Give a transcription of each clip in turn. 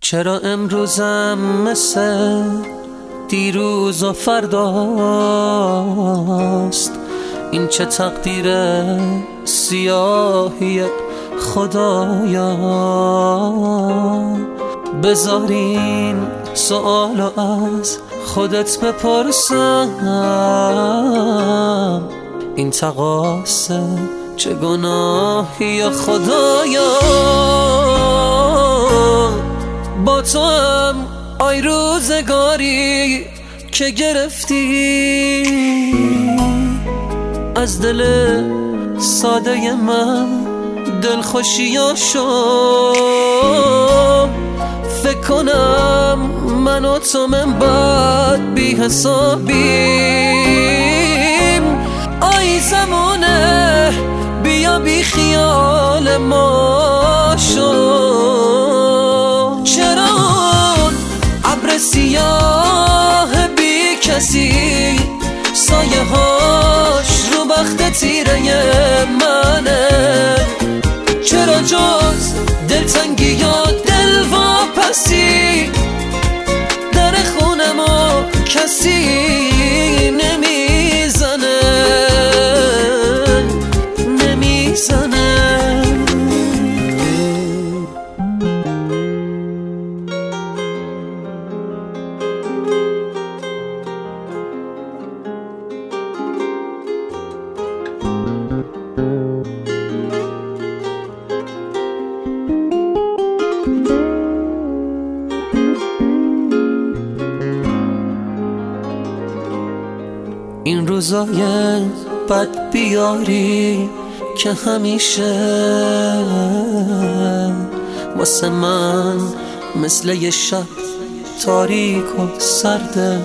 چرا امروزم مثل دیروز و فرداست؟ این چه تقدیر سیاهی خدایا. بذارین سوالو از خودت بپرسم، این تقاصه چه گناهی خدایا. با تو هم آی روزگاری که گرفتی از دل ساده من دلخوشیاشو. فکر کنم من و تو من بعد بی حسابیم. آی زمانه بیا بی خیال ما شو. چرا اون ابر سیاه بی کسی سایه هاش رو بخت تیره منه؟ چرا جز دلتنگی یا دل واپسی در خونه ما کسی نمیزنه؟ این روزای بد بیاری که همیشه واسه من مثل یه شب تاریک و سرده.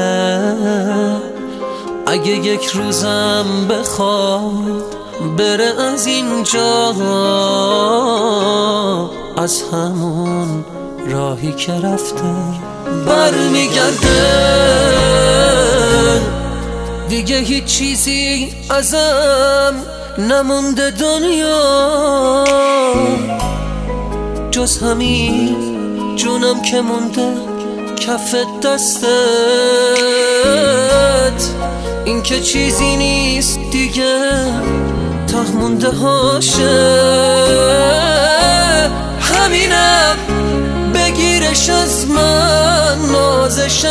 اگه یک روزم بخواد بره از اینجا، از همون راهی که رفته برمیگرده. دیگه هیچ چیزی ازم نمونده دنیا، جز همین جونم که مونده کف دستت. این که چیزی نیست دیگه ته مونده هاشه. همینم بگیرش از من نازش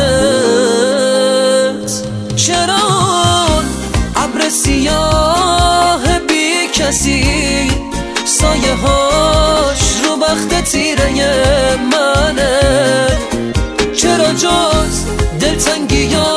هستت. چرا اون ابر سیاه بی کسی سایه هاش رو بخت تیره منه؟ چرا جز دلتنگی یا